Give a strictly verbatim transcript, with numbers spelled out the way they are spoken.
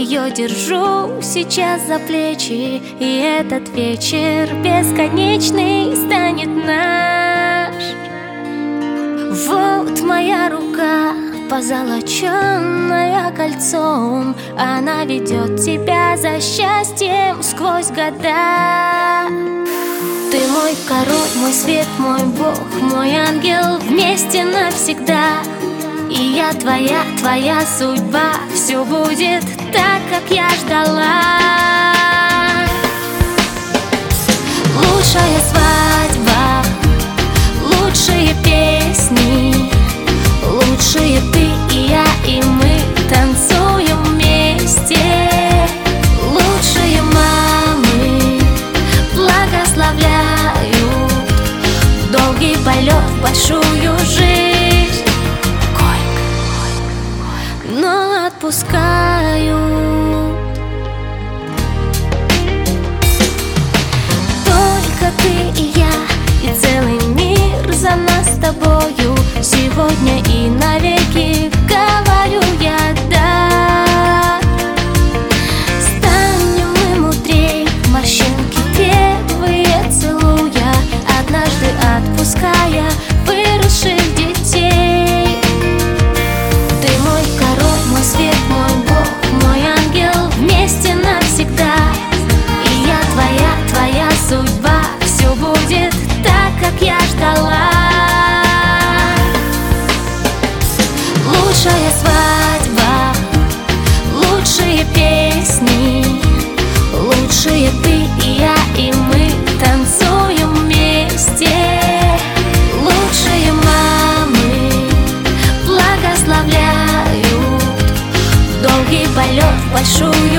ее держу сейчас за плечи, и этот вечер бесконечный станет наш. Вот моя рука, позолоченная кольцом, она ведет тебя за счастьем сквозь года. Ты мой король, мой свет, мой бог, мой ангел, вместе навсегда. И я твоя, твоя судьба, все будет так, как я ждала. Лучшая свадьба, лучшие песни, лучшие ты и я, и мы танцуем вместе. Лучшие мамы благословляют долгий полет в большую жизнь, но отпускаю. Только ты и я, и целый мир за нас с тобою. Сегодня и навеки говорю я да. Станем мы мудрей, морщинки первые целуя, однажды отпуская выросших детей. Ты мой король, мой свет, мой бог, мой ангел, вместе навсегда. И я твоя, твоя судьба, все будет так, как я ждала. Лучшая свадьба, лучшие песни, лучшие ты и я, и мы танцуем вместе. Лучшие мамы благословляют долгий полет в большую